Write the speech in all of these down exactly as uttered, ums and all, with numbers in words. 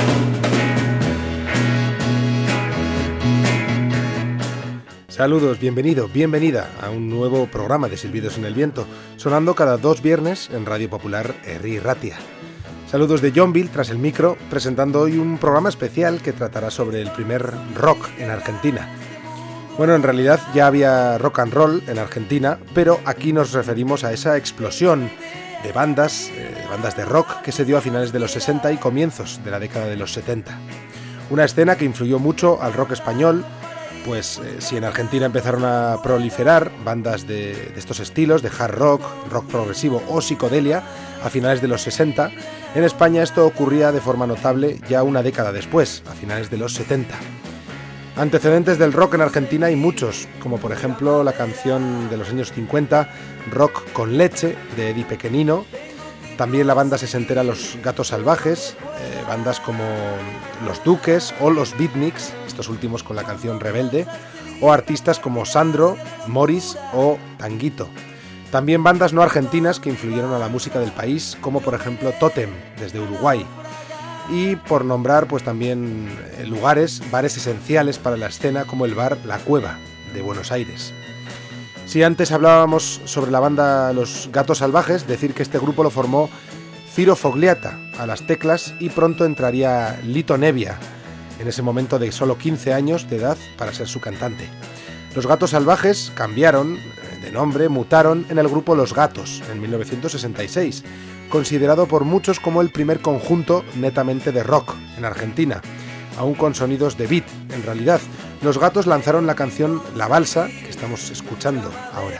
Saludos, bienvenido, bienvenida a un nuevo programa de Silbidos en el Viento, sonando cada dos viernes en Radio Popular Herri Ratia. Saludos de Jonville tras el micro, presentando hoy un programa especial que tratará sobre el primer rock en Argentina. Bueno, en realidad ya había rock and roll en Argentina, pero aquí nos referimos a esa explosión de bandas, eh, de bandas de rock que se dio a finales de los sesenta y comienzos de la década de los setenta. Una escena que influyó mucho al rock español. Pues eh, si en Argentina empezaron a proliferar bandas de, de estos estilos, de hard rock, rock progresivo o psicodelia, a finales de los sesenta, en España esto ocurría de forma notable ya una década después, a finales de los setenta. Antecedentes del rock en Argentina hay muchos, como por ejemplo la canción de los años cincuenta, Rock con leche, de Eddie Pequenino. También la banda sesentera Los Gatos Salvajes, eh, bandas como Los Duques o Los Beatniks, estos últimos con la canción Rebelde, o artistas como Sandro, Morris o Tanguito. También bandas no argentinas que influyeron a la música del país, como por ejemplo Totem, desde Uruguay. Y por nombrar pues también lugares, bares esenciales para la escena, como el bar La Cueva, de Buenos Aires. Si antes hablábamos sobre la banda Los Gatos Salvajes, decir que este grupo lo formó Ciro Fogliata a las teclas y pronto entraría Lito Nebbia, en ese momento de solo quince años de edad, para ser su cantante. Los Gatos Salvajes cambiaron de nombre, mutaron en el grupo Los Gatos en mil novecientos sesenta y seis, considerado por muchos como el primer conjunto netamente de rock en Argentina, aún con sonidos de beat. En realidad, Los Gatos lanzaron la canción La Balsa, que estamos escuchando ahora.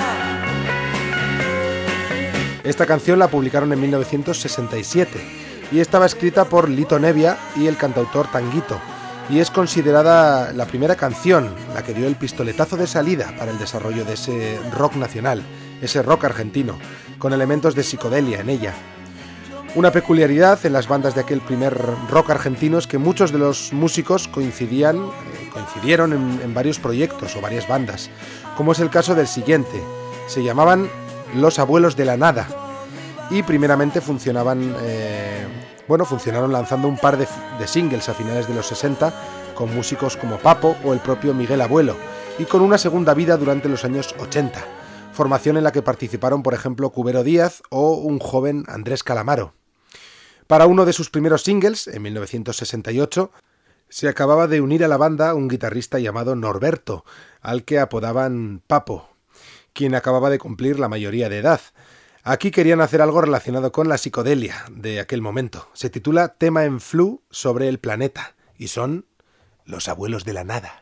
Esta canción la publicaron en mil novecientos sesenta y siete y estaba escrita por Lito Nebbia y el cantautor Tanguito, y es considerada la primera canción, la que dio el pistoletazo de salida para el desarrollo de ese rock nacional, ese rock argentino, con elementos de psicodelia en ella. Una peculiaridad en las bandas de aquel primer rock argentino es que muchos de los músicos coincidían, eh, coincidieron en, en varios proyectos o varias bandas, como es el caso del siguiente. Se llamaban Los Abuelos de la Nada y primeramente funcionaban, eh, bueno, funcionaron lanzando un par de, de singles a finales de los sesenta con músicos como Papo o el propio Miguel Abuelo, y con una segunda vida durante los años ochenta, formación en la que participaron por ejemplo Cubero Díaz o un joven Andrés Calamaro. Para uno de sus primeros singles, en mil novecientos sesenta y ocho, se acababa de unir a la banda un guitarrista llamado Norberto, al que apodaban Papo, quien acababa de cumplir la mayoría de edad. Aquí querían hacer algo relacionado con la psicodelia de aquel momento. Se titula Tema en Flu sobre el planeta, y son Los Abuelos de la Nada.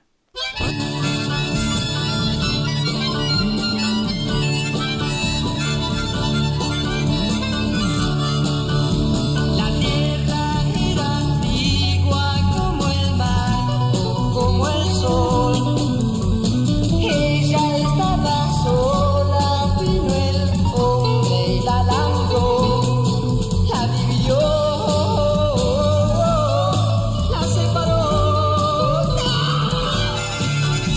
La separó.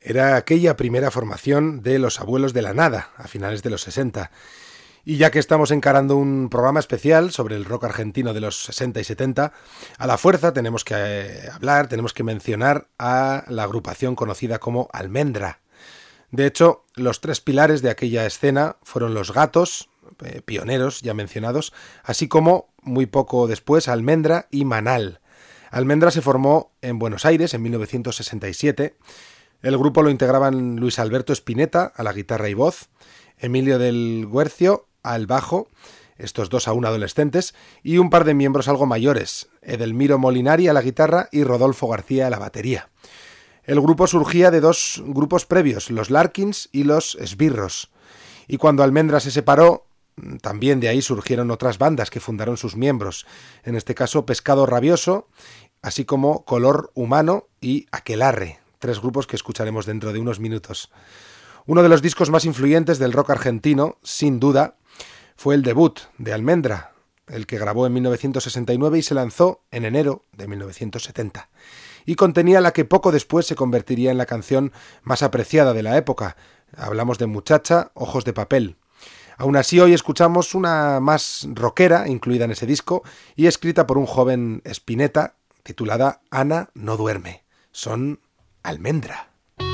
Era aquella primera formación de Los Abuelos de la Nada, a finales de los sesenta. Y ya que estamos encarando un programa especial sobre el rock argentino de los sesenta y setenta, a la fuerza tenemos que eh, hablar, tenemos que mencionar a la agrupación conocida como Almendra. De hecho, los tres pilares de aquella escena fueron Los Gatos, eh, pioneros ya mencionados, así como, muy poco después, Almendra y Manal. Almendra se formó en Buenos Aires en mil novecientos sesenta y siete. El grupo lo integraban Luis Alberto Spinetta a la guitarra y voz, Emilio del Guercio al bajo, estos dos aún adolescentes, y un par de miembros algo mayores, Edelmiro Molinari a la guitarra y Rodolfo García a la batería. El grupo surgía de dos grupos previos, los Larkins y los Esbirros, y cuando Almendra se separó, también de ahí surgieron otras bandas que fundaron sus miembros, en este caso Pescado Rabioso, así como Color Humano y Aquelarre, tres grupos que escucharemos dentro de unos minutos. Uno de los discos más influyentes del rock argentino, sin duda, fue el debut de Almendra, el que grabó en mil novecientos sesenta y nueve y se lanzó en enero de mil novecientos setenta. Y contenía la que poco después se convertiría en la canción más apreciada de la época. Hablamos de Muchacha, Ojos de Papel. Aún así, hoy escuchamos una más rockera, incluida en ese disco, y escrita por un joven Spinetta, titulada Ana no duerme. Son Almendra.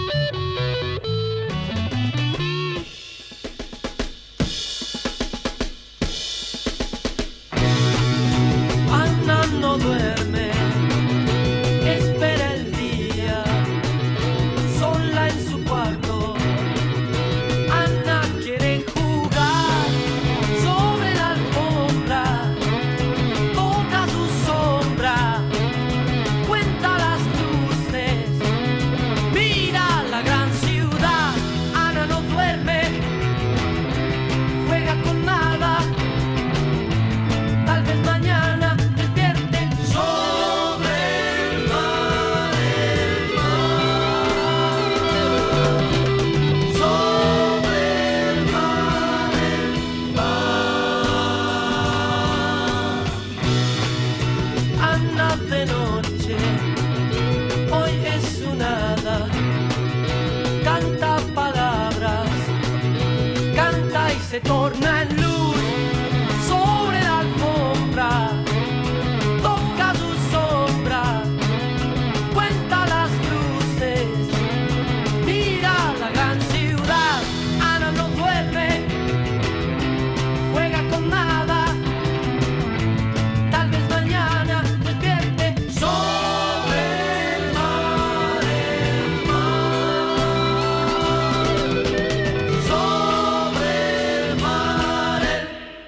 Ana no duerme, espera el día, sola en su cuarto. Ana quiere jugar sobre la alfombra, toca su sombra, cuenta las luces, mira la gran ciudad. Ana no duerme, juega con nada, tal vez mañana despierte sobre el mar, el mar, sobre el mar, el mar. Ana de noche, hoy es su nada, canta palabras, canta y se torna en luz sobre la alfombra, toca su sombra, cuenta las luces, mira la gran ciudad. Ana no duerme, juega con nada, tal vez mañana despierte sobre el mar, el mar, sobre el mar, el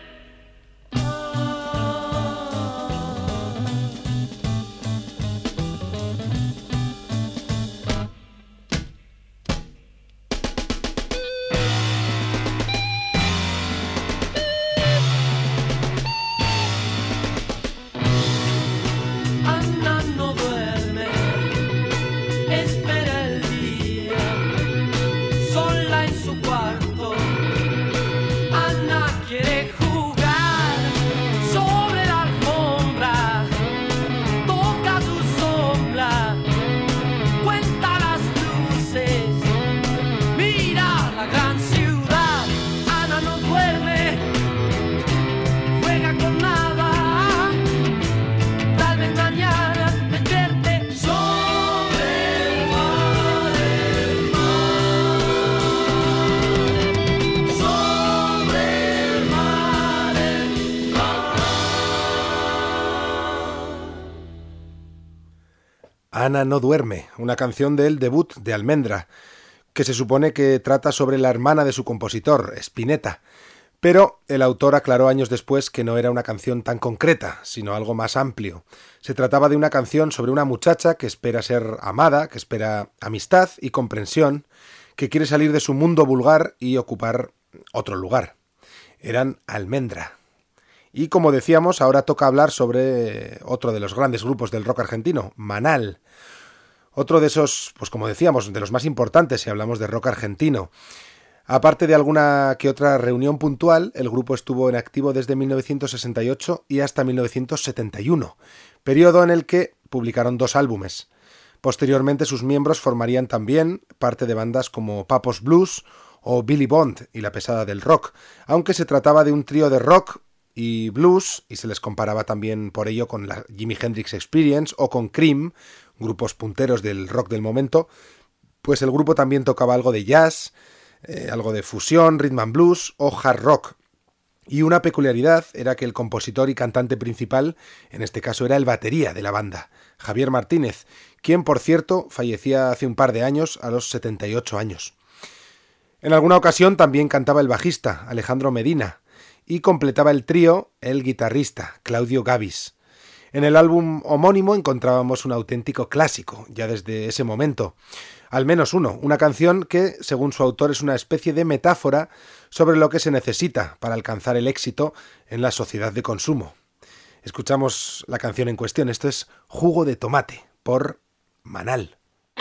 Ana no duerme, espera el día, sola en su cuarto. Ana quiere jugar sobre la alfombra, toca su sombra, cuenta las luces, mira la gran ciudad. Ana no duerme, juega con nada, tal vez mañana despierte sobre el mar, el mar, sobre el mar, el mar. Ana no duerme, una canción del debut de Almendra, que se supone que trata sobre la hermana de su compositor, Spinetta. Pero el autor aclaró años después que no era una canción tan concreta, sino algo más amplio. Se trataba de una canción sobre una muchacha que espera ser amada, que espera amistad y comprensión, que quiere salir de su mundo vulgar y ocupar otro lugar. Eran Almendra. Y como decíamos, ahora toca hablar sobre otro de los grandes grupos del rock argentino, Manal. Otro de esos, pues como decíamos, de los más importantes si hablamos de rock argentino. Aparte de alguna que otra reunión puntual, el grupo estuvo en activo desde mil novecientos sesenta y ocho y hasta mil novecientos setenta y uno, periodo en el que publicaron dos álbumes. Posteriormente sus miembros formarían también parte de bandas como Pappo's Blues o Billy Bond y la pesada del rock, aunque se trataba de un trío de rock y blues y se les comparaba también por ello con la Jimi Hendrix Experience o con Cream, grupos punteros del rock del momento, pues el grupo también tocaba algo de jazz, eh, algo de fusión, rhythm and blues o hard rock. Y una peculiaridad era que el compositor y cantante principal, en este caso, era el batería de la banda, Javier Martínez, quien, por cierto, fallecía hace un par de años a los setenta y ocho años. En alguna ocasión también cantaba el bajista, Alejandro Medina, y completaba el trío el guitarrista, Claudio Gavis. En el álbum homónimo encontrábamos un auténtico clásico, ya desde ese momento. Al menos uno, una canción que, según su autor, es una especie de metáfora sobre lo que se necesita para alcanzar el éxito en la sociedad de consumo. Escuchamos la canción en cuestión, esto es Jugo de Tomate, por Manal.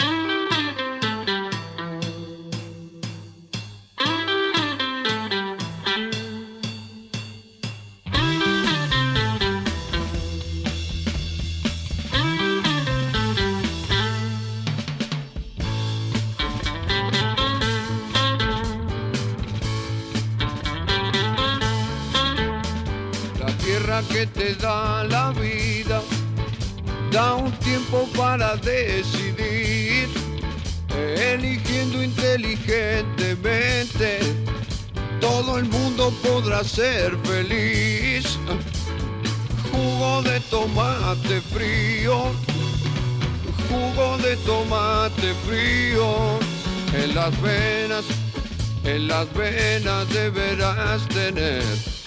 Que te da la vida, da un tiempo para decidir, eligiendo inteligentemente, todo el mundo podrá ser feliz. Jugo de tomate frío, jugo de tomate frío, en las venas, en las venas deberás tener.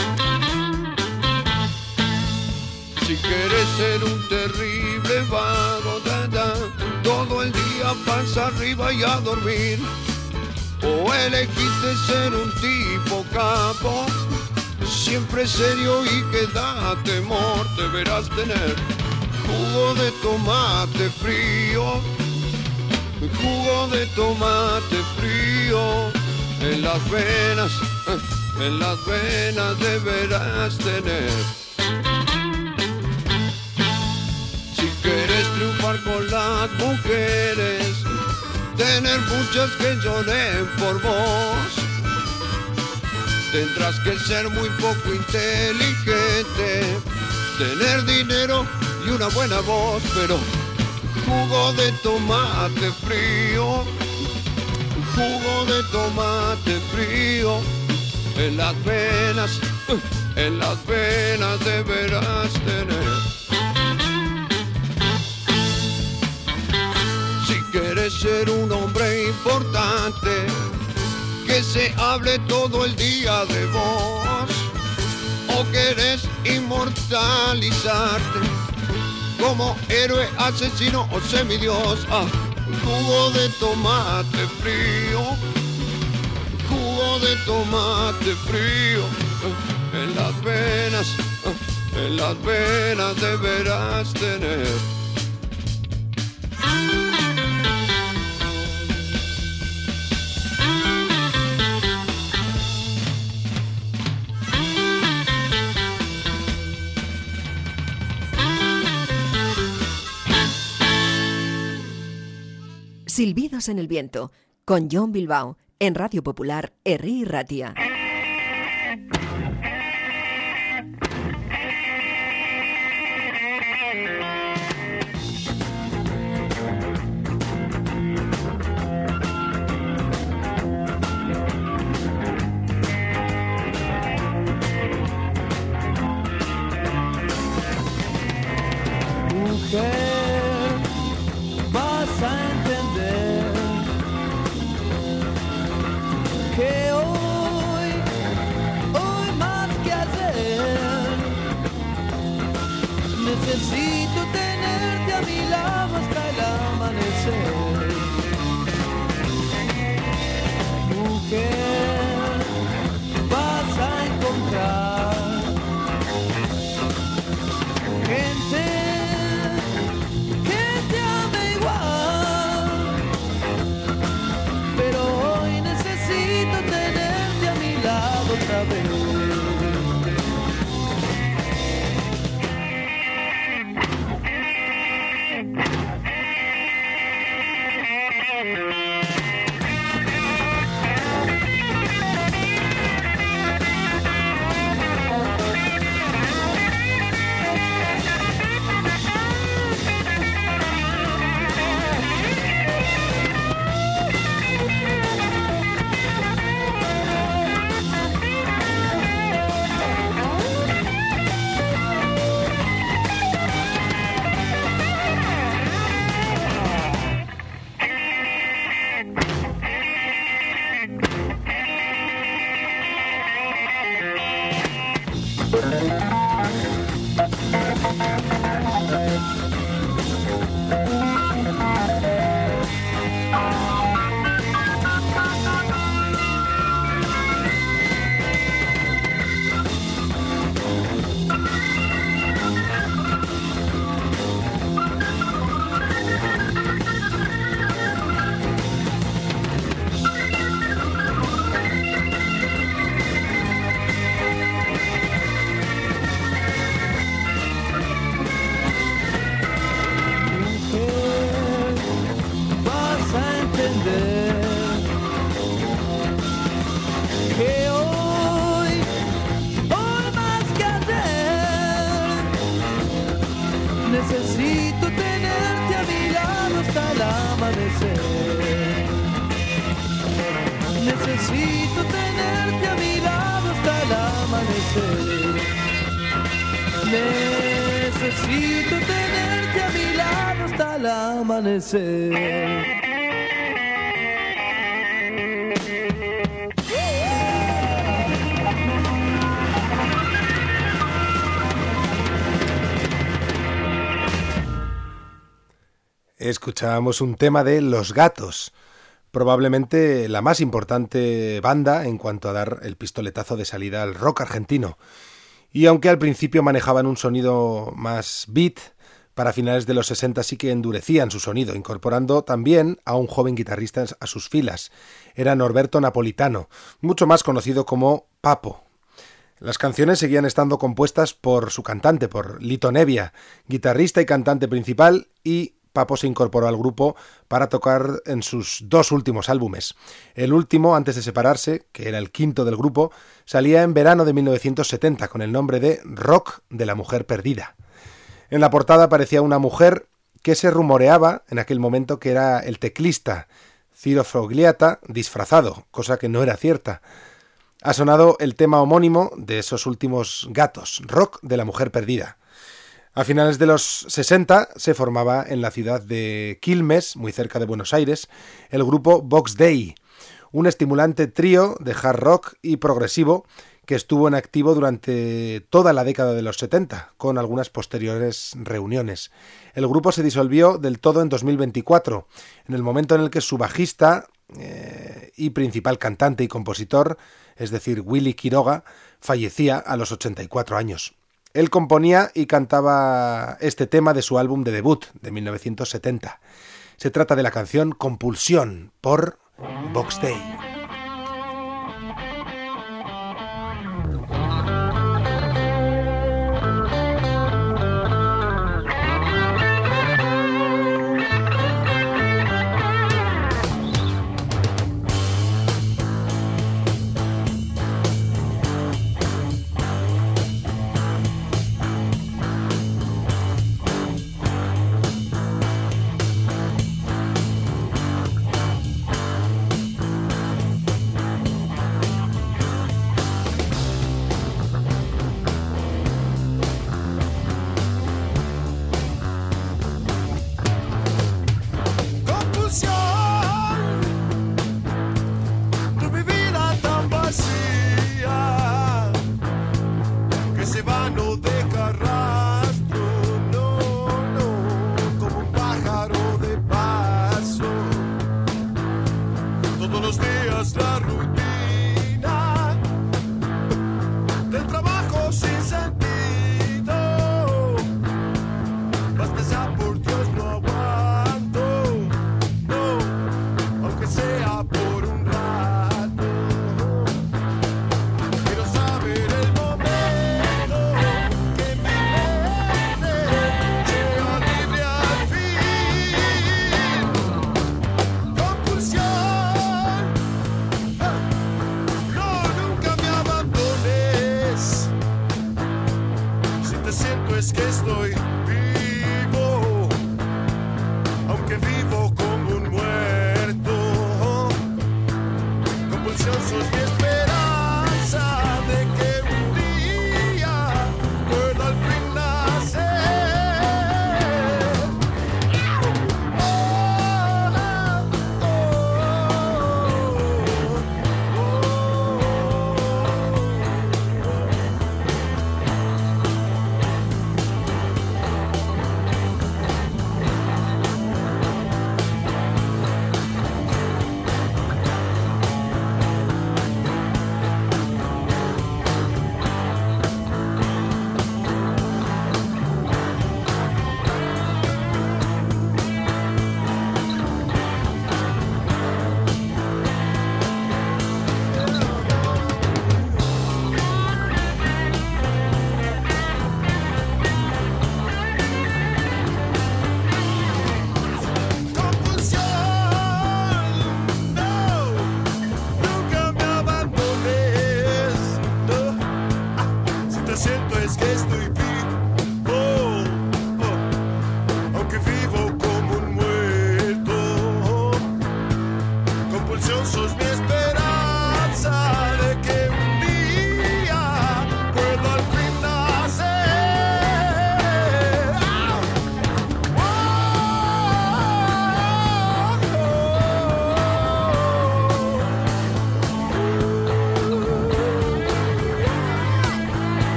Si quieres ser un terrible vago, da, da, todo el día pasa arriba y a dormir, o elegiste ser un tipo capo, siempre serio y que da temor, deberás tener jugo de tomate frío, jugo de tomate frío, en las venas, en las venas deberás tener. Quieres triunfar con las mujeres, tener muchas que lloren por vos, tendrás que ser muy poco inteligente, tener dinero y una buena voz, pero jugo de tomate frío, jugo de tomate frío, en las venas, en las venas deberás tener. Quieres ser un hombre importante, que se hable todo el día de vos, o querés inmortalizarte como héroe, asesino o semidios. Ah, jugo de tomate frío, jugo de tomate frío, en las venas, en las venas deberás tener. Silbidos en el viento, con Jon Bilbao, en Radio Popular, Herri Ratia. Mujer, vas a entender que hoy, hoy más que ayer, necesito tenerte a mi lado hasta el amanecer. Mujer, vas a encontrar gente que te ame igual, pero hoy necesito tenerte a mi lado otra vez. entender que hoy, hoy más que ayer, necesito tenerte a mi lado hasta el amanecer. Necesito tenerte a mi lado hasta el amanecer. Necesito tenerte a mi lado hasta el amanecer. Escuchábamos un tema de Los Gatos, probablemente la más importante banda en cuanto a dar el pistoletazo de salida al rock argentino. Y aunque al principio manejaban un sonido más beat, para finales de los sesenta sí que endurecían su sonido, incorporando también a un joven guitarrista a sus filas. Era Norberto Napolitano, mucho más conocido como Papo. Las canciones seguían estando compuestas por su cantante, por Lito Nebbia, guitarrista y cantante principal, y Papo se incorporó al grupo para tocar en sus dos últimos álbumes. El último, antes de separarse, que era el quinto del grupo, salía en verano de mil novecientos setenta con el nombre de Rock de la Mujer Perdida. En la portada aparecía una mujer que se rumoreaba en aquel momento que era el teclista Ciro Fogliata disfrazado, cosa que no era cierta. Ha sonado el tema homónimo de esos últimos Gatos, Rock de la Mujer Perdida. A finales de los sesenta se formaba en la ciudad de Quilmes, muy cerca de Buenos Aires, el grupo Box Day, un estimulante trío de hard rock y progresivo que estuvo en activo durante toda la década de los setenta, con algunas posteriores reuniones. El grupo se disolvió del todo en dos mil veinticuatro, en el momento en el que su bajista eh, y principal cantante y compositor, es decir, Willy Quiroga, fallecía a los ochenta y cuatro años. Él componía y cantaba este tema de su álbum de debut de mil novecientos setenta. Se trata de la canción Compulsión por Box Day.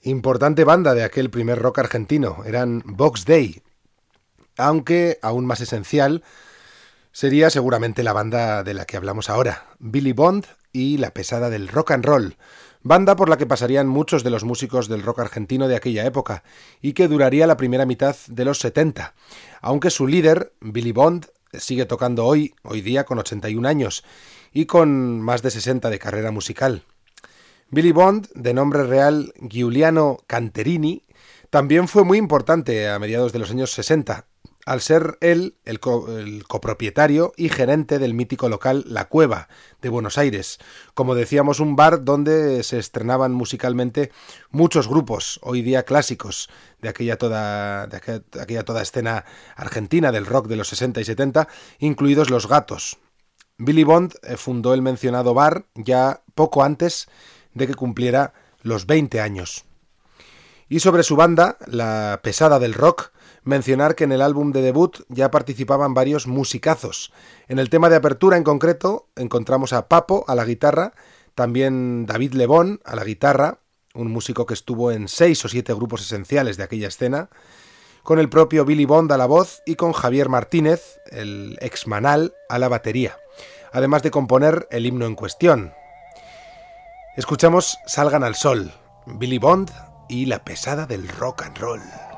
Importante banda de aquel primer rock argentino, eran Box Day, aunque aún más esencial sería seguramente la banda de la que hablamos ahora, Billy Bond y La Pesada del Rock and Roll, banda por la que pasarían muchos de los músicos del rock argentino de aquella época y que duraría la primera mitad de los setenta, aunque su líder, Billy Bond, sigue tocando hoy, hoy día con ochenta y un años y con más de sesenta de carrera musical. Billy Bond, de nombre real Giuliano Canterini, también fue muy importante a mediados de los años sesenta, al ser él el, co- el copropietario y gerente del mítico local La Cueva de Buenos Aires, como decíamos, un bar donde se estrenaban musicalmente muchos grupos, hoy día clásicos, de aquella toda, de aquella, de aquella toda escena argentina del rock de los sesenta y setenta, incluidos Los Gatos. Billy Bond fundó el mencionado bar ya poco antes de que cumpliera los veinte años. Y sobre su banda, La Pesada del Rock, mencionar que en el álbum de debut ya participaban varios musicazos. En el tema de apertura en concreto encontramos a Papo a la guitarra, también David Lebón a la guitarra, un músico que estuvo en seis o siete grupos esenciales de aquella escena, con el propio Billy Bond a la voz y con Javier Martínez, el ex Manal, a la batería, además de componer el himno en cuestión. Escuchamos Salgan al Sol, Billy Bond y La Pesada del Rock and Roll.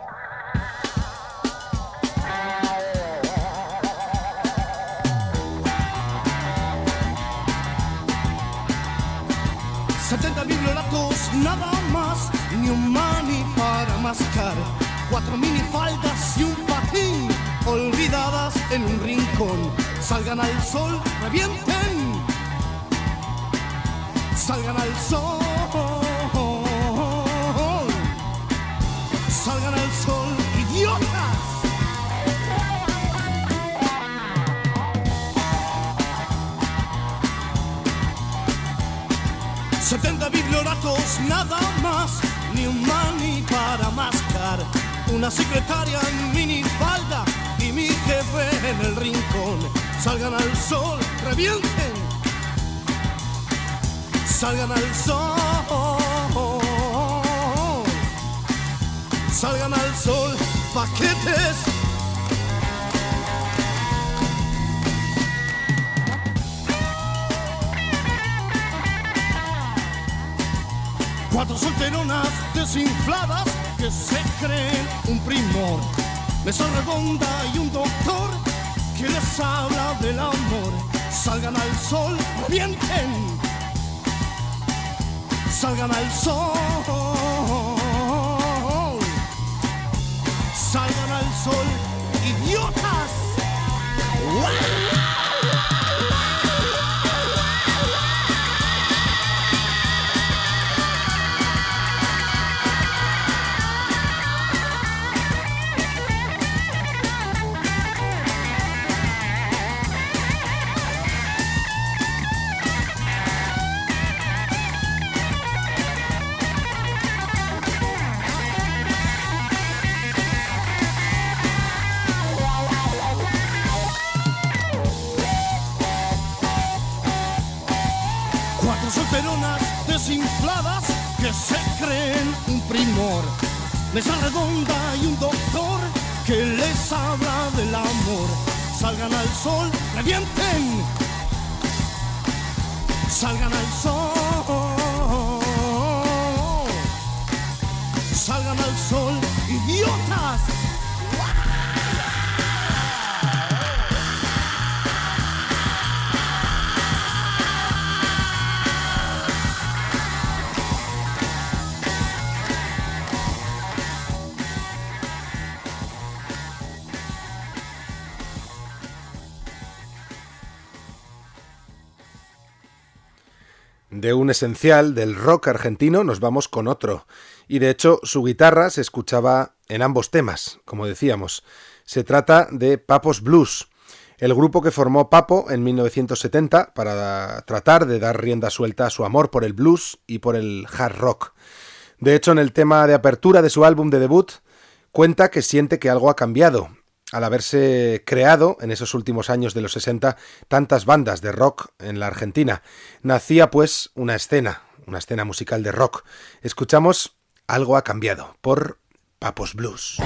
setenta bibliolatos, nada más, ni un mani para mascar, cuatro minifaldas y un patín, olvidadas en un rincón. Salgan al sol, revienten, salgan al sol, salgan al sol, idiotas. setenta biblioratos, nada más, ni un mani para mascar, una secretaria en minifalda y mi jefe en el rincón. Salgan al sol, revienten, salgan al sol, salgan al sol, paquetes. Cuatro solteronas desinfladas que se creen un primor, mesa redonda y un doctor que les habla del amor. Salgan al sol, revienten, salgan al sol, salgan al sol, idiotas. ¡Wow! Solteronas desinfladas que se creen un primor, mesa redonda y un doctor que les habla del amor. Salgan al sol, revienten, salgan al sol, salgan al sol, idiotas. De un esencial del rock argentino nos vamos con otro, y de hecho su guitarra se escuchaba en ambos temas, como decíamos. Se trata de Papos Blues, el grupo que formó Papo en mil novecientos setenta para tratar de dar rienda suelta a su amor por el blues y por el hard rock. De hecho, en el tema de apertura de su álbum de debut, cuenta que siente que algo ha cambiado, al haberse creado en esos últimos años de los sesenta tantas bandas de rock en la Argentina. Nacía pues una escena, una escena musical de rock. Escuchamos Algo ha cambiado, por Papos Blues.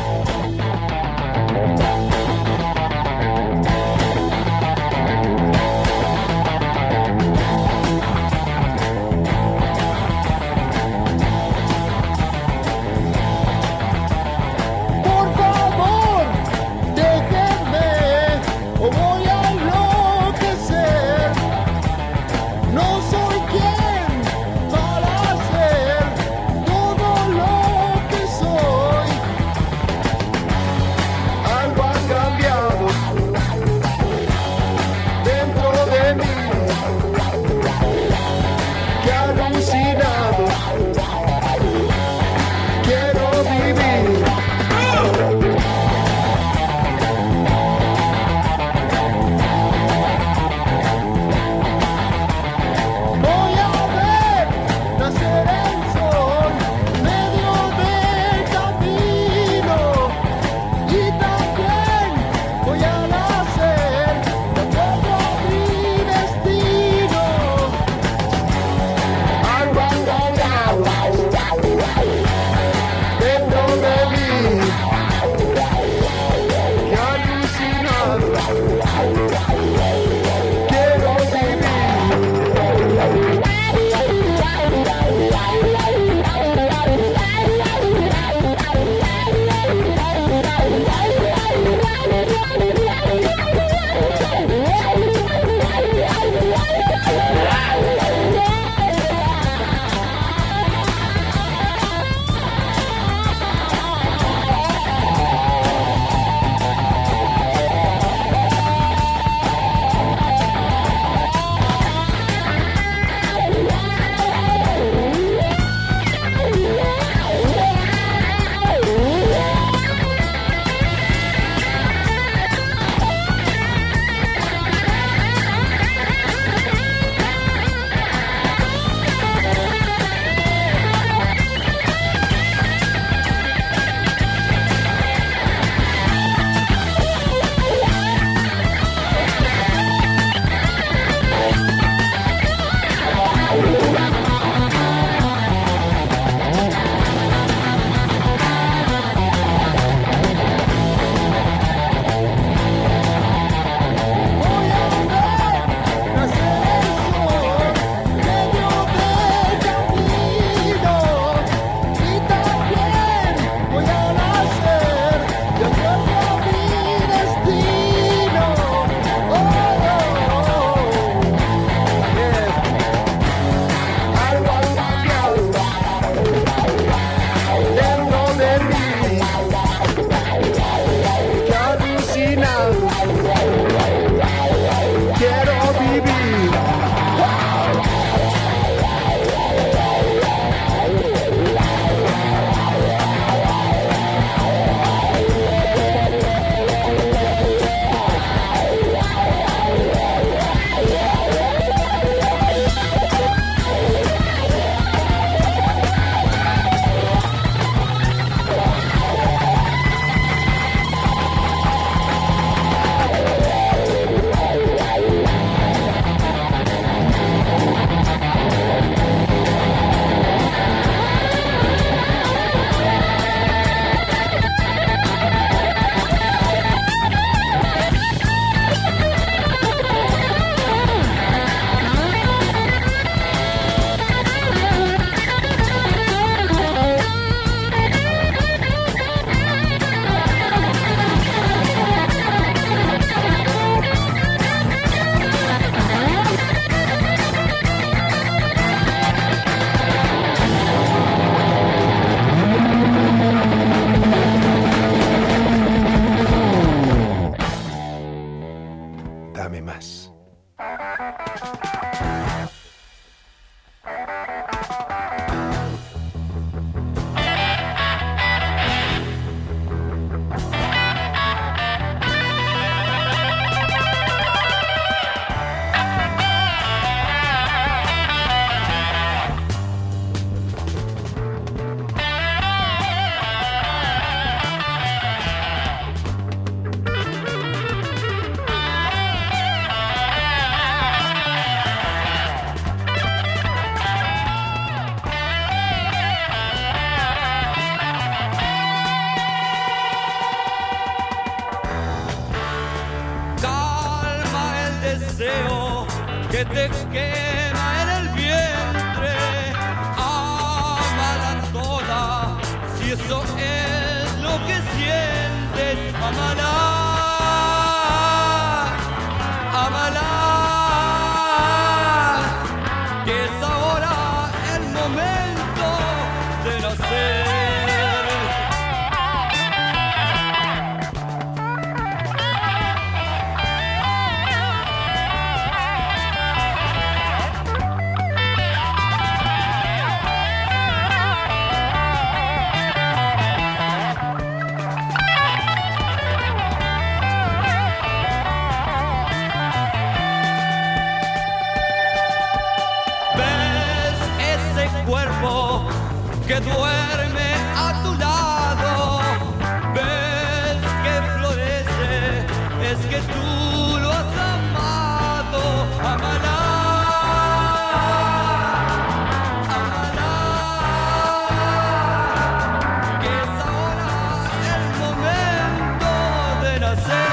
que te quema en el vientre. Amala toda, si eso es lo que sientes, amala, amala, que es ahora el momento de nacer. Que duerme a tu lado, ves que florece, es que tú lo has amado, amala, amala, que es ahora el momento de nacer.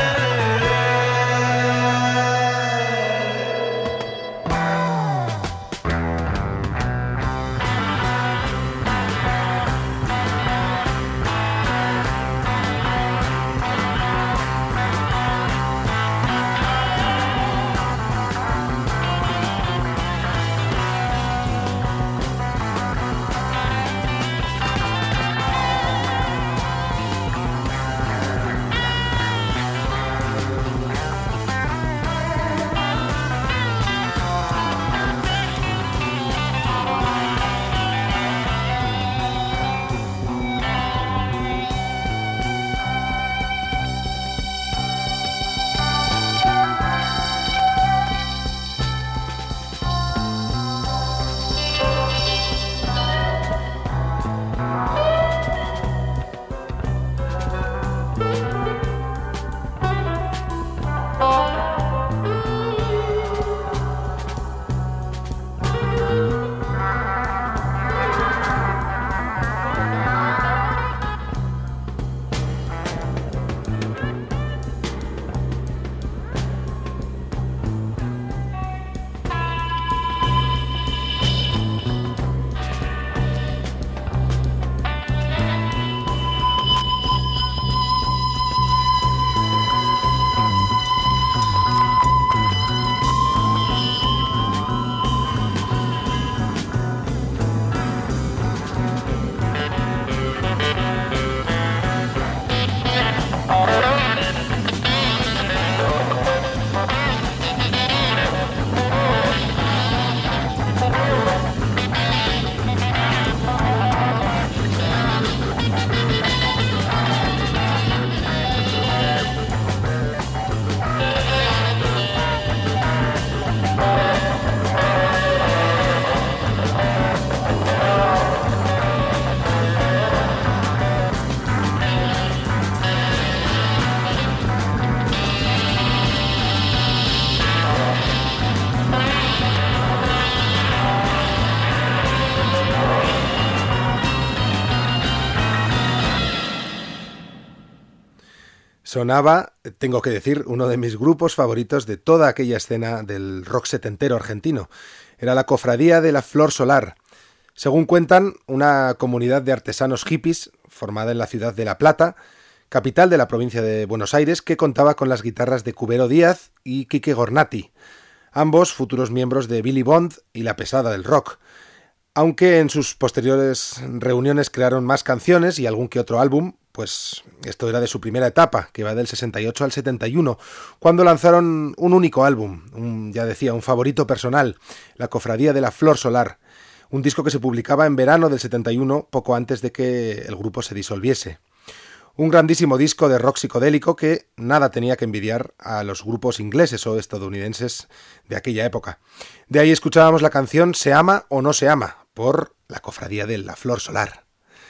Sonaba, tengo que decir, uno de mis grupos favoritos de toda aquella escena del rock setentero argentino. Era la Cofradía de la Flor Solar. Según cuentan, una comunidad de artesanos hippies formada en la ciudad de La Plata, capital de la provincia de Buenos Aires, que contaba con las guitarras de Cubero Díaz y Quique Gornati, ambos futuros miembros de Billy Bond y La Pesada del Rock. Aunque en sus posteriores reuniones crearon más canciones y algún que otro álbum, pues esto era de su primera etapa, que va del sesenta y ocho al setenta y uno, cuando lanzaron un único álbum, un, ya decía, un favorito personal, La Cofradía de la Flor Solar, un disco que se publicaba en verano del setenta y uno, poco antes de que el grupo se disolviese. Un grandísimo disco de rock psicodélico que nada tenía que envidiar a los grupos ingleses o estadounidenses de aquella época. De ahí escuchábamos la canción Se ama o no se ama, por La Cofradía de la Flor Solar.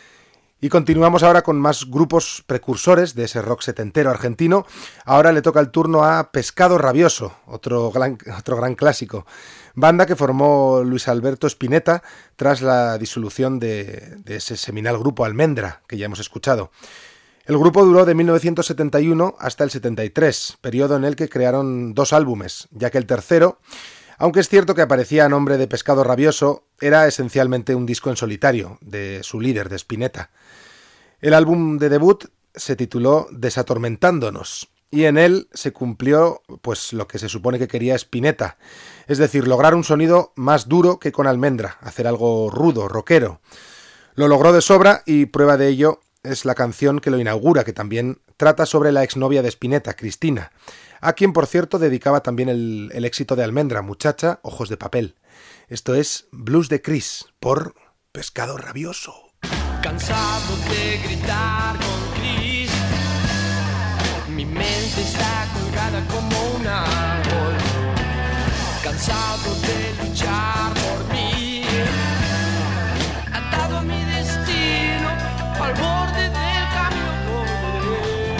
Y continuamos ahora con más grupos precursores de ese rock setentero argentino. Ahora le toca el turno a Pescado Rabioso, otro gran, otro gran clásico. Banda que formó Luis Alberto Spinetta tras la disolución de, de ese seminal grupo Almendra, que ya hemos escuchado. El grupo duró de mil novecientos setenta y uno hasta el setenta y tres, periodo en el que crearon dos álbumes, ya que el tercero Aunque es cierto que aparecía a nombre de Pescado Rabioso, era esencialmente un disco en solitario de su líder, de Spinetta. El álbum de debut se tituló Desatormentándonos, y en él se cumplió pues lo que se supone que quería Spinetta, es decir, lograr un sonido más duro que con Almendra, hacer algo rudo, rockero. Lo logró de sobra y prueba de ello es la canción que lo inaugura, que también trata sobre la exnovia de Spinetta, Cristina, a quien por cierto dedicaba también el, el éxito de Almendra, Muchacha, ojos de papel. Esto es Blues de Chris, por Pescado Rabioso. Cansado de gritar con Chris, mi mente está colgada como un árbol. Cansado de luchar por mí, atado a mi destino, al borde del camino volveré.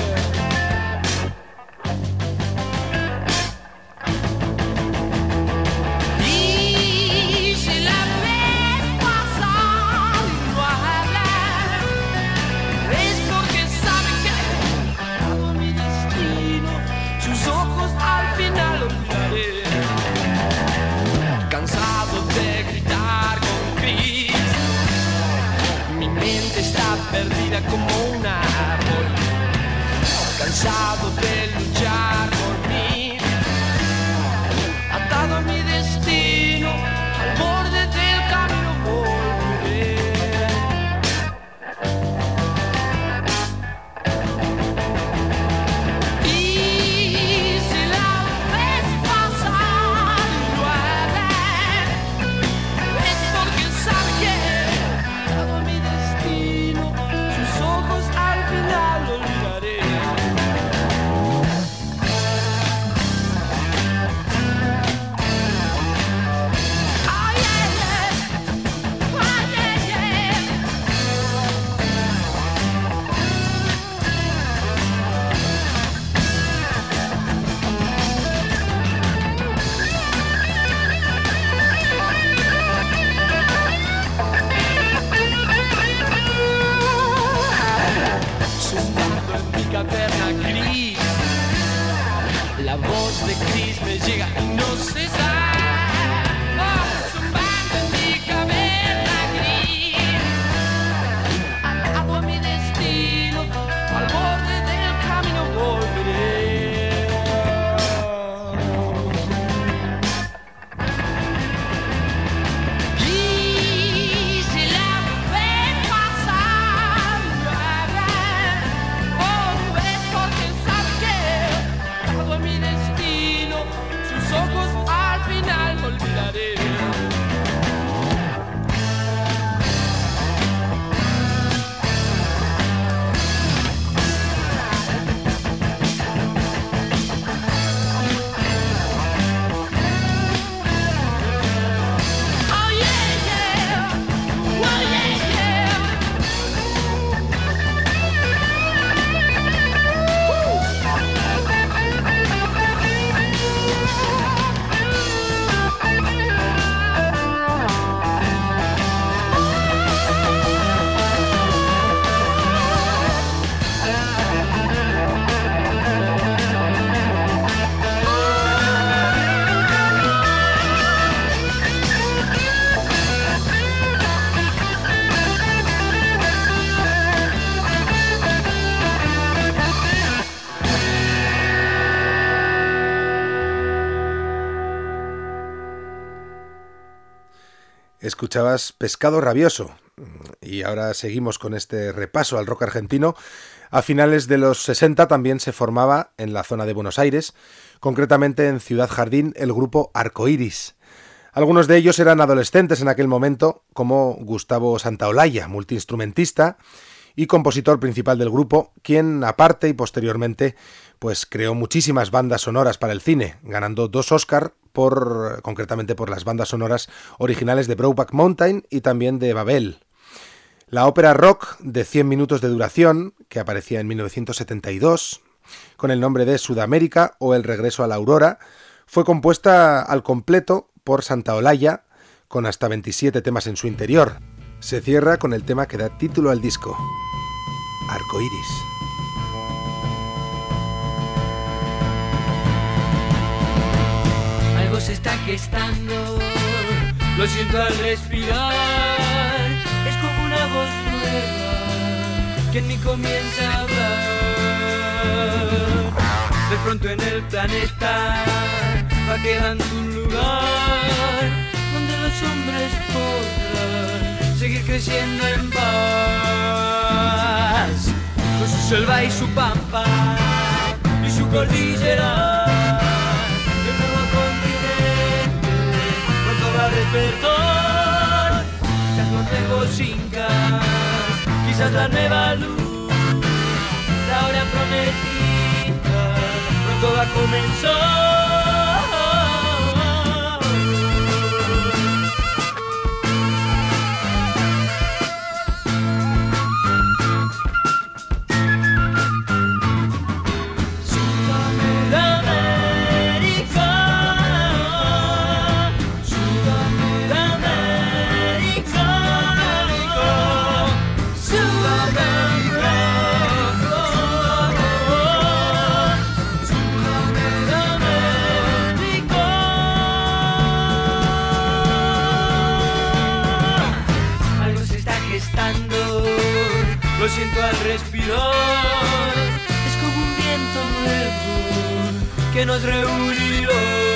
Y si la ves pasar y no hablar, es porque sabe que atado a mi destino, sus ojos al final olvidaré. Cansado de gritar con Chris, mi mente está perdida como un árbol. Cansado de luchar por mí, atado a mi destino, al borde del camino volveré. Y si la ves pasar y no hablar, es porque sabe que atado a mi destino, sus ojos al final olvidaré. Oh yeah, yeah. Oh yeah, yeah. Zumbando en mi caverna gris, la voz de Chris me llega y no cesa. Oh, zumbando en mi caverna gris, atado a mi destino, al borde del camino volveré. Y si la ves pasar y no hablar, oh, es porque sabe que atado a mi destino, sus ojos al final olvidaré. Oh yeah, yeah. Oh yeah, yeah. Escuchabas Pescado Rabioso y ahora seguimos con este repaso al rock argentino. A finales de los sesenta también se formaba en la zona de Buenos Aires, concretamente en Ciudad Jardín, el grupo Arcoiris. Algunos de ellos eran adolescentes en aquel momento, como Gustavo Santaolalla, multiinstrumentista y compositor principal del grupo, quien aparte y posteriormente pues creó muchísimas bandas sonoras para el cine, ganando dos Oscar por concretamente por las bandas sonoras originales de Brokeback Mountain y también de Babel. La ópera rock de cien minutos de duración, que aparecía en mil novecientos setenta y dos, con el nombre de Sudamérica o El regreso a la aurora, fue compuesta al completo por Santaolalla, con hasta veintisiete temas en su interior. Se cierra con el tema que da título al disco, Arcoiris. Algo se se está gestando, lo siento al respirar. Es como una voz nueva que en mí comienza a hablar. De pronto en el planeta va quedando un lugar donde los hombres podrán seguir creciendo en paz. Con su selva y su pampa y su cordillera, el nuevo continente pronto va a despertar. Quizás los nuevos incas, quizás la nueva luz, la hora prometida pronto va a comenzar. Lo siento al respirar, es como un viento nuevo que nos reunió.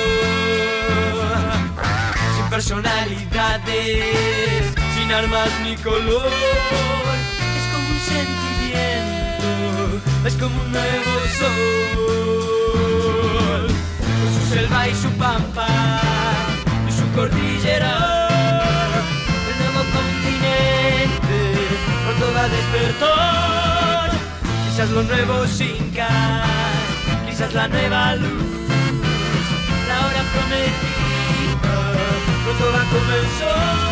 Sin personalidades, sin armas ni color, es como un sentimiento, es como un nuevo sol. Con su selva y su pampa y su cordillera, el nuevo continente pronto va a despertar. Quizás los nuevos incas, quizás la nueva luz, la hora prometida pronto va a comenzar.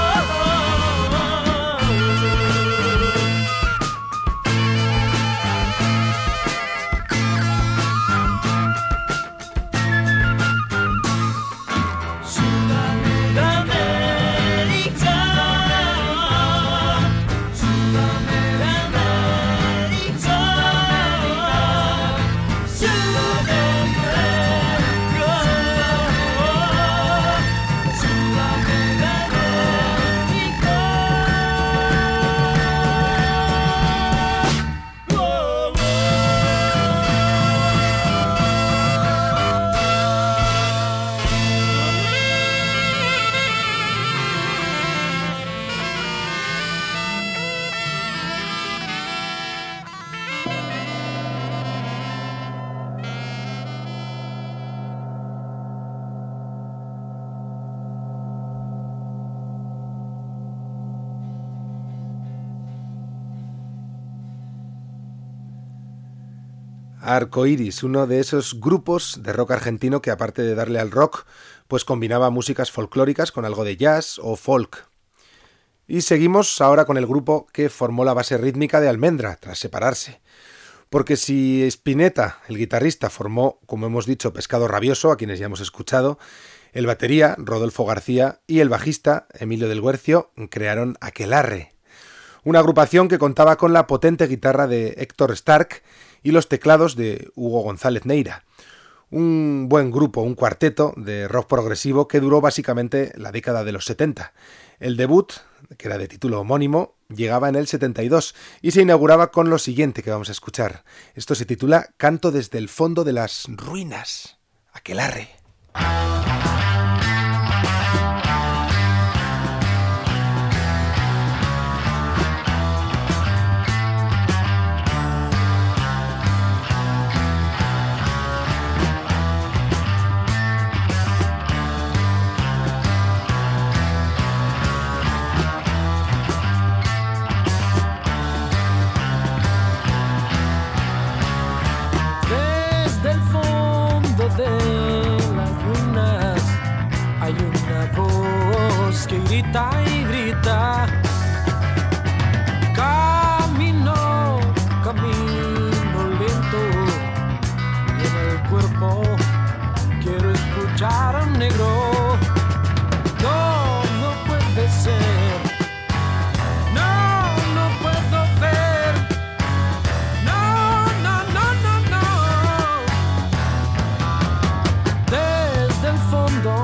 Arcoiris, uno de esos grupos de rock argentino que, aparte de darle al rock, pues combinaba músicas folclóricas con algo de jazz o folk. Y seguimos ahora con el grupo que formó la base rítmica de Almendra tras separarse. Porque si Spinetta, el guitarrista, formó, como hemos dicho, Pescado Rabioso, a quienes ya hemos escuchado, el batería, Rodolfo García, y el bajista, Emilio del Guercio, crearon Aquelarre, una agrupación que contaba con la potente guitarra de Héctor Stark y los teclados de Hugo González Neira. Un buen grupo, un cuarteto de rock progresivo que duró básicamente la década de los setenta. El debut, que era de título homónimo, llegaba en el setenta y dos y se inauguraba con lo siguiente que vamos a escuchar. Esto se titula Canto desde el fondo de las ruinas. Aquelarre. Que grita y grita. Camino, camino lento, y en el cuerpo quiero escuchar a un negro. No, no puede ser. No, no puedo ver. No, no, no, no, no. Desde el fondo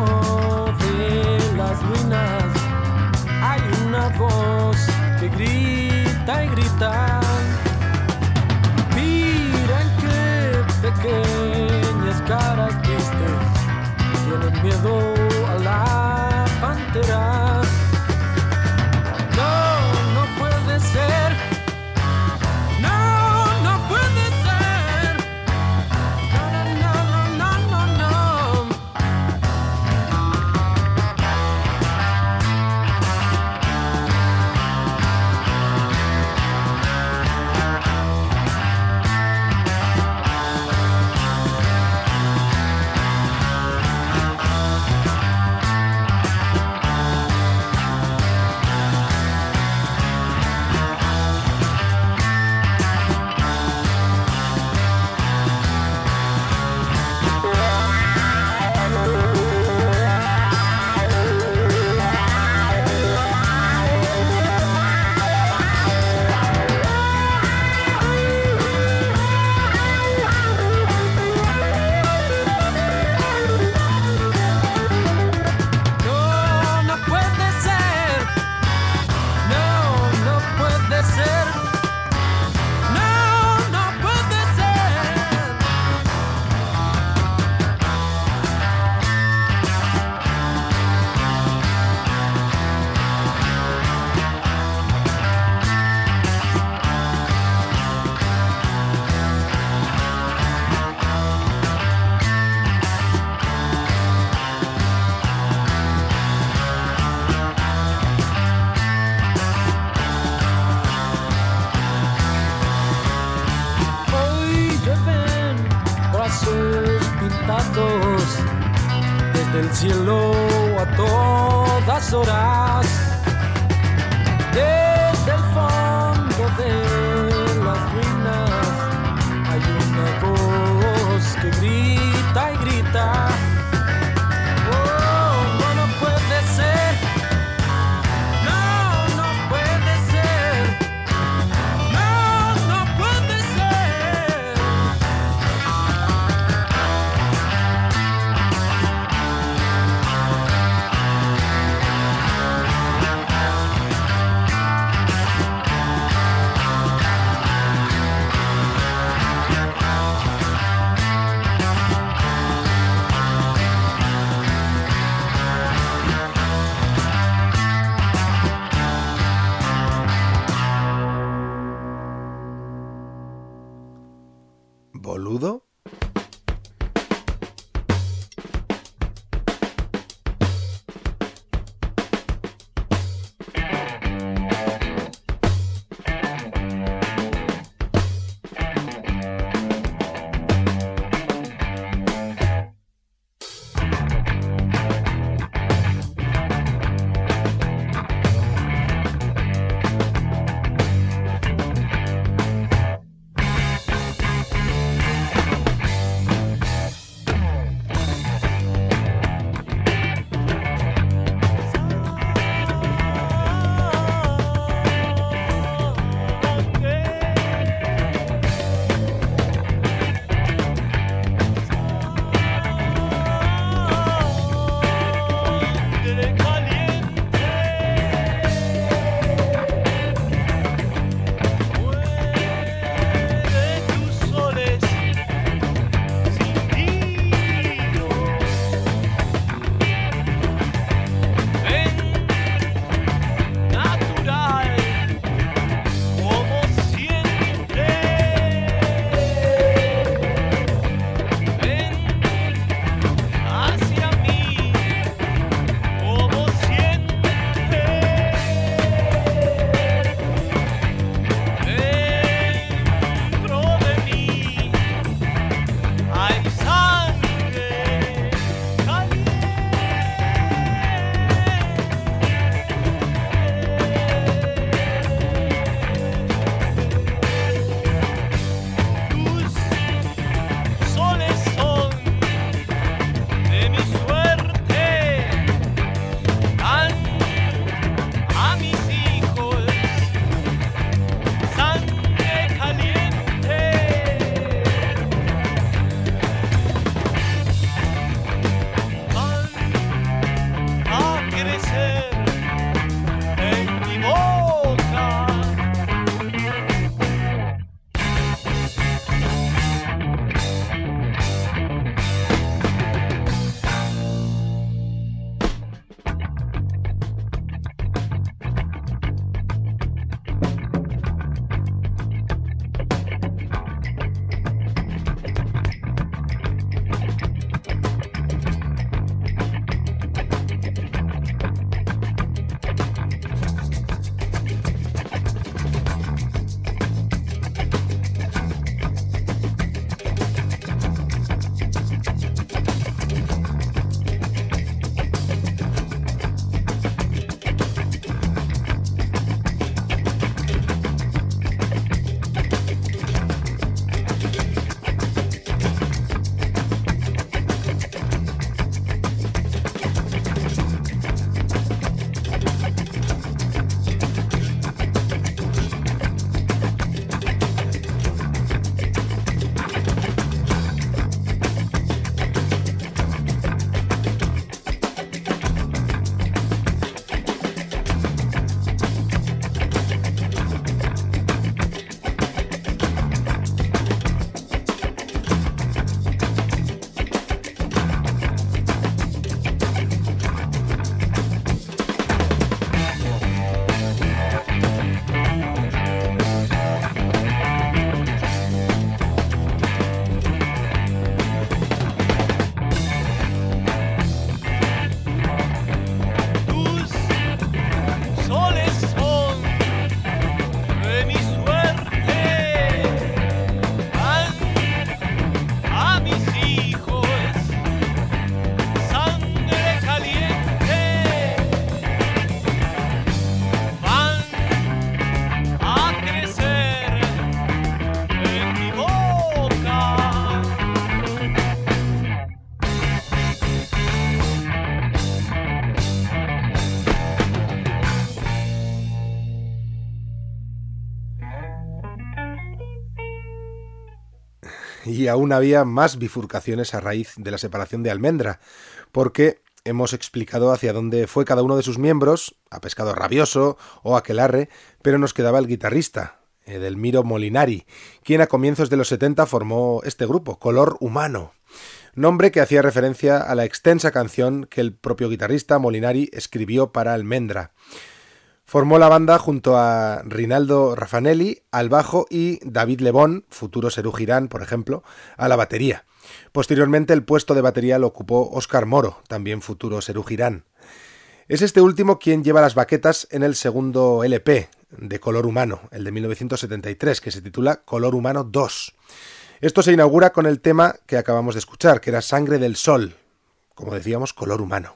cielo a todas horas. Desde el fondo de las ruinas hay una voz que grita y grita. Oh, no, no puede ser. No, no puede ser. No, no puede ser. ¿Boludo? y aún había más bifurcaciones a raíz de la separación de Almendra, porque hemos explicado hacia dónde fue cada uno de sus miembros, a Pescado Rabioso o Aquelarre, pero nos quedaba el guitarrista, Edelmiro Molinari, quien a comienzos de los setenta formó este grupo, Color Humano, nombre que hacía referencia a la extensa canción que el propio guitarrista Molinari escribió para Almendra. Formó la banda junto a Rinaldo Raffanelli al bajo y David Lebón, futuro Serú Girán, por ejemplo, a la batería. Posteriormente el puesto de batería lo ocupó Óscar Moro, también futuro Serú Girán. Es este último quien lleva las baquetas en el segundo L P de Color Humano, el de mil novecientos setenta y tres, que se titula Color Humano dos. Esto se inaugura con el tema que acabamos de escuchar, que era Sangre del Sol, como decíamos, Color Humano.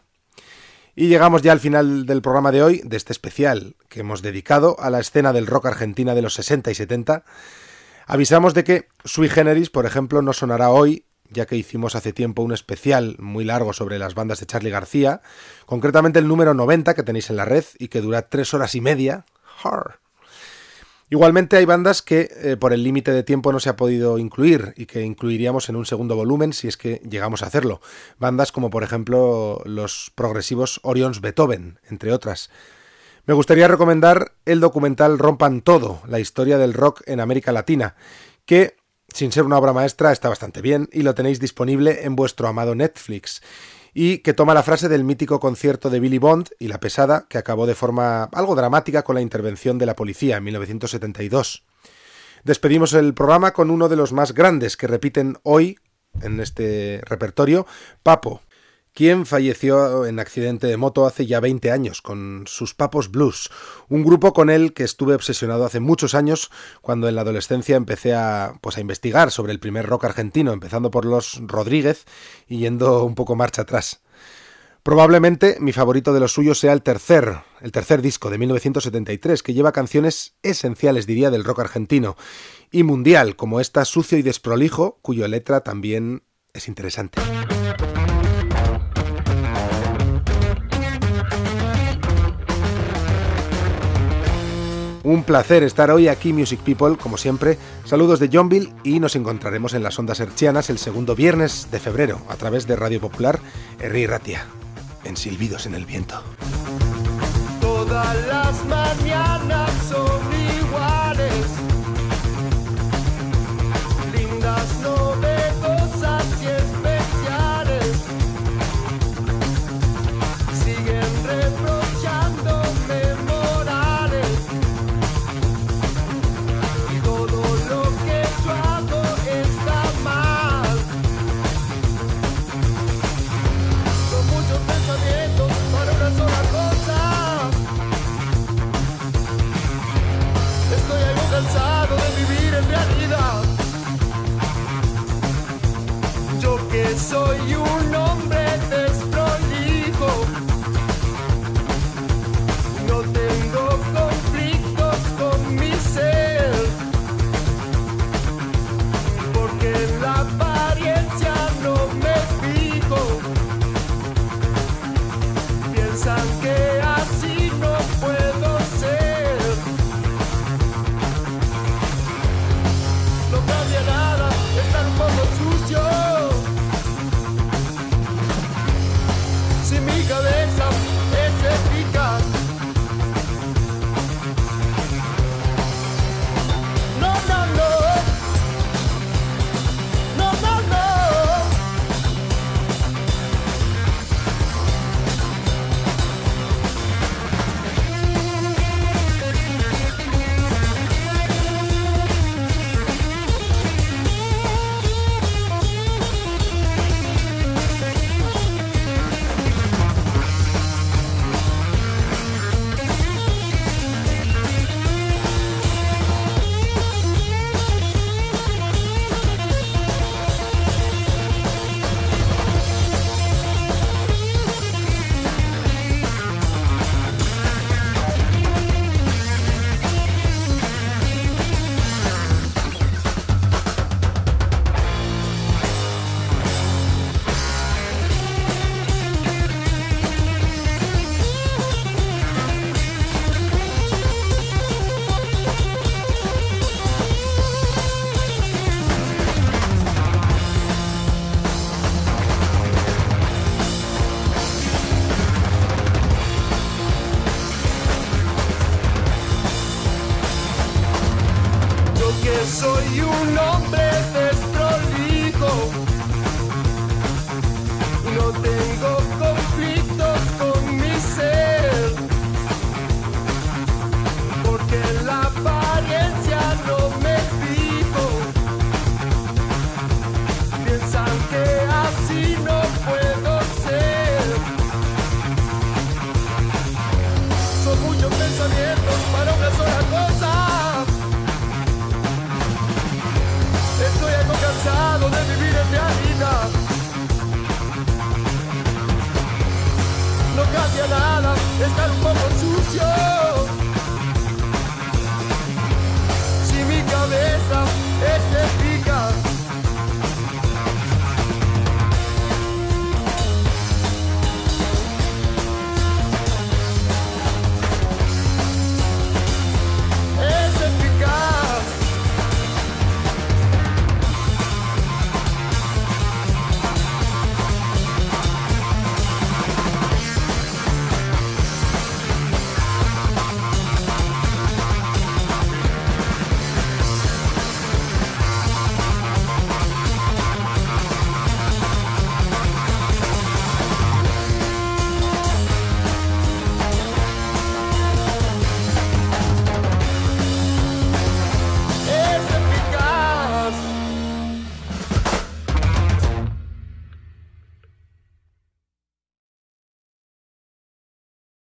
Y llegamos ya al final del programa de hoy, de este especial que hemos dedicado a la escena del rock argentina de los sesenta y setenta. Avisamos de que Sui Generis, por ejemplo, no sonará hoy, ya que hicimos hace tiempo un especial muy largo sobre las bandas de Charly García, concretamente el número noventa que tenéis en la red y que dura tres horas y media. Har. Igualmente hay bandas que eh, por el límite de tiempo no se ha podido incluir y que incluiríamos en un segundo volumen si es que llegamos a hacerlo. Bandas como por ejemplo los progresivos Orions Beethoven, entre otras. Me gustaría recomendar el documental Rompan Todo, la historia del rock en América Latina, que sin ser una obra maestra está bastante bien y lo tenéis disponible en vuestro amado Netflix, y que toma la frase del mítico concierto de Billy Bond y La Pesada, que acabó de forma algo dramática con la intervención de la policía en mil novecientos setenta y dos. Despedimos el programa con uno de los más grandes que repiten hoy en este repertorio, Papo, quien falleció en accidente de moto hace ya veinte años con sus Papos Blues, un grupo con el que estuve obsesionado hace muchos años cuando en la adolescencia empecé a, pues, a investigar sobre el primer rock argentino, empezando por los Rodríguez y yendo un poco marcha atrás. Probablemente mi favorito de los suyos sea el tercer, el tercer disco de mil novecientos setenta y tres, que lleva canciones esenciales, diría, del rock argentino y mundial, como esta Sucio y Desprolijo, cuya letra también es interesante. Un placer estar hoy aquí, Music People, como siempre. Saludos de Johnville y nos encontraremos en las ondas hertzianas el segundo viernes de febrero a través de Radio Popular Herri Ratia, en Silbidos en el Viento. Todas las mañanas son iguales, lindas, novedosas y especiales. Siguen reprochándome morales, y todo lo que yo hago está mal. Son muchos pensamientos para una sola cosa. Soy un hombre